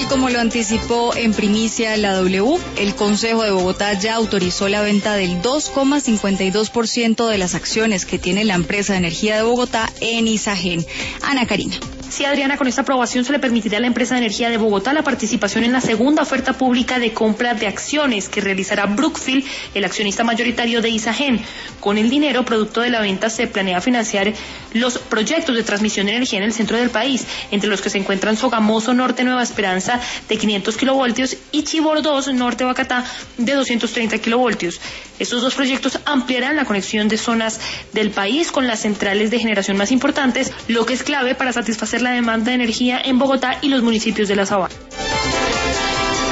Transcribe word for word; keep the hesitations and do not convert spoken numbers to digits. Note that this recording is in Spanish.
Tal como lo anticipó en primicia la W, el Consejo de Bogotá ya autorizó la venta del dos coma cincuenta y dos por ciento de las acciones que tiene la empresa de energía de Bogotá en Isagen. Ana Karina. Sí, Adriana, con esta aprobación se le permitirá a la empresa de energía de Bogotá la participación en la segunda oferta pública de compra de acciones que realizará Brookfield, el accionista mayoritario de Isagen. Con el dinero producto de la venta se planea financiar los proyectos de transmisión de energía en el centro del país, entre los que se encuentran Sogamoso Norte Nueva Esperanza de quinientos kilovoltios y Chibor dos Norte Bacatá de doscientos treinta kilovoltios. Estos dos proyectos ampliarán la conexión de zonas del país con las centrales de generación más importantes, lo que es clave para satisfacer la demanda de energía en Bogotá y los municipios de la Sabana.